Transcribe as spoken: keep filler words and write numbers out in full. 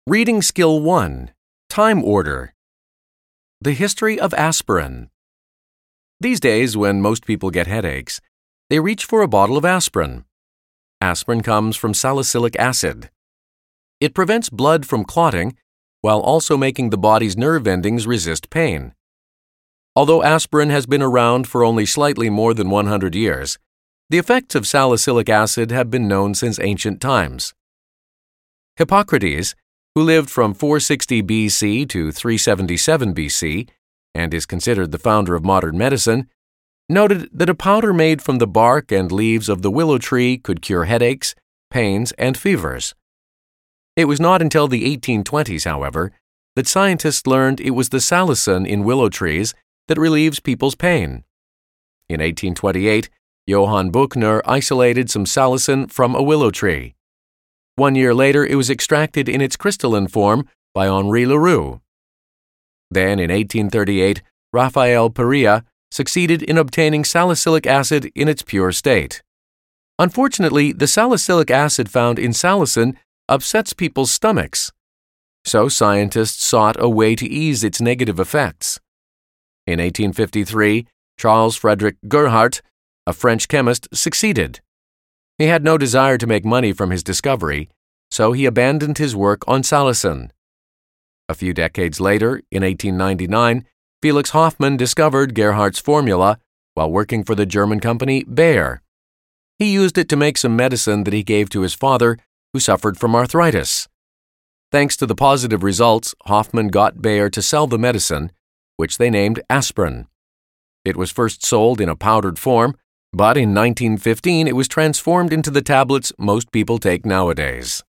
Reading Skill one. Time Order. The history of aspirin. These days, when most people get headaches, they reach for a bottle of aspirin. Aspirin comes from salicylic acid. It prevents blood from clotting, while also making the body's nerve endings resist pain. Although aspirin has been around for only slightly more than one hundred years, the effects of salicylic acid have been known since ancient times. Hippocrates, who lived from four sixty B C to three seventy-seven B C and is considered the founder of modern medicine, noted that a powder made from the bark and leaves of the willow tree could cure headaches, pains, and fevers. It was not until the eighteen twenties, however, that scientists learned it was the salicin in willow trees that relieves people's pain. In eighteen twenty-eight, Johann Buchner isolated some salicin from a willow tree. One year later, it was extracted in its crystalline form by Henri Leroux. Then, in eighteen thirty-eight, Raphael Perea succeeded in obtaining salicylic acid in its pure state. Unfortunately, the salicylic acid found in salicin upsets people's stomachs, so scientists sought a way to ease its negative effects. In eighteen fifty-three, Charles Frederick Gerhardt, a French chemist, succeeded. He had no desire to make money from his discovery, so he abandoned his work on salicin. A few decades later, in eighteen ninety-nine, Felix Hoffmann discovered Gerhardt's formula while working for the German company Bayer. He used it to make some medicine that he gave to his father, who suffered from arthritis. Thanks to the positive results, Hoffmann got Bayer to sell the medicine, which they named aspirin. It was first sold in a powdered form, but in nineteen fifteen it was transformed into the tablets most people take nowadays.